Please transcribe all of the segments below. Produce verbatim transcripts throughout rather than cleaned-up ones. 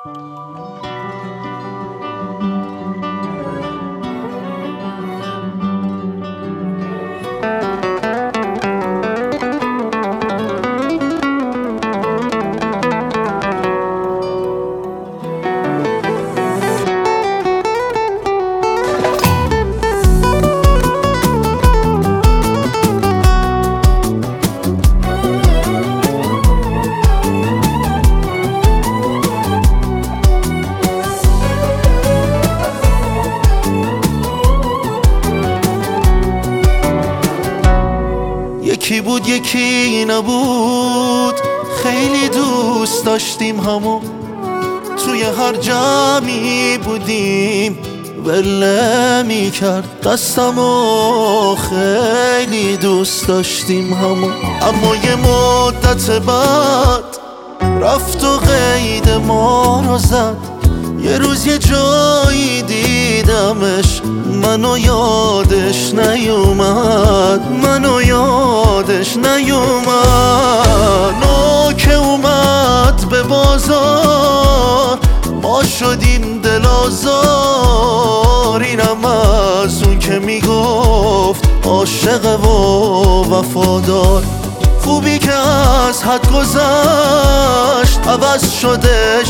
یکی بود یکی نبود، خیلی دوست داشتیم همو، توی هر جمعی بودیم ول میکرد دستمو، خیلی دوست داشتیم همو. اما یه مدت بعد رفت و قید ما رو زد، یه روز یه جایی دیدمش، منو یادش نیومد، منو یادش نیومد. نو که اومد به بازار ما شدیم دل آزار، اینم از اون که میگفت عاشق و وفادار. خوبی که از حد گذشت عوض شدش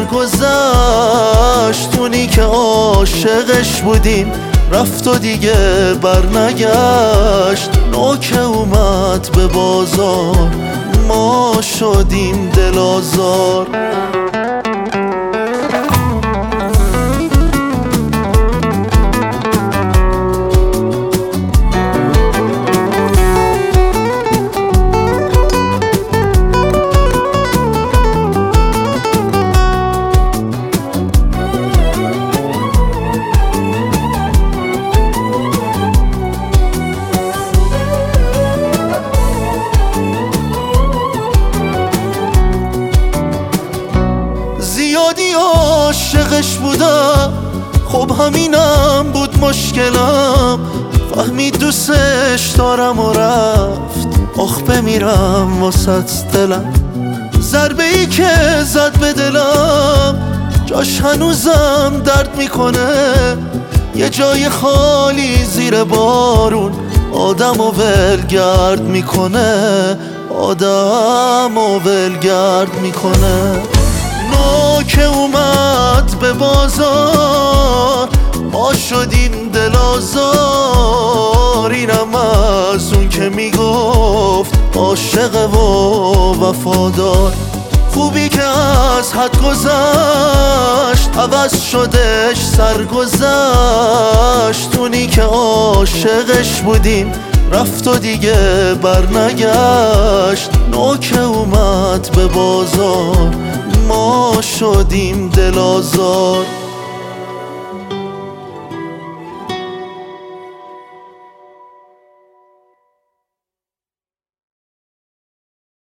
سرگذشت، اونی که عاشقش بودیم رفت و دیگه برنگشت. نو که اومد به بازار ما شدیم دل آزار. زیادی عاشقش بودم، خب همینم بود مشکلم، فهمید دوستش دارم و رفت، آخ بمیرم واسه دلم. ضربه ای که زد به دلم جاش هنوزم درد میکنه، یه جای خالی زیر بارون آدم و ولگرد میکنه، آدم و ولگرد میکنه. نو که اومد به بازار ما شدیم دل آزار، اینم از اون که میگفت عاشق و وفادار. خوبی که از حد گذشت عوض شدش سرگذشت، اونی که عاشقش بودیم رفت و دیگه برنگشت. نو که اومد به بازار ما شدیم دل آزار.